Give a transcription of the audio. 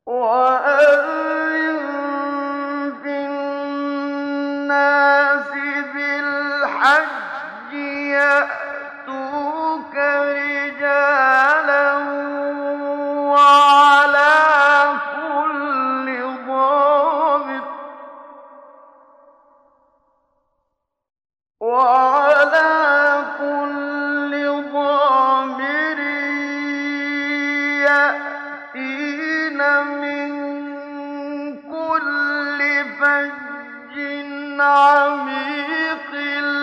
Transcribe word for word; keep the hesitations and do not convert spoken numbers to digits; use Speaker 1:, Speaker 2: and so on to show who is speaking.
Speaker 1: وَأَذِّن فِي النَّاسِ بِالْحَجِّ يَأْتُوكَ رِجَالًا وَعَلَىٰ كُلِّ ضَامِرٍ يَأْتِينَ مِن كُلِّ فَجٍّ عَمِيقٍ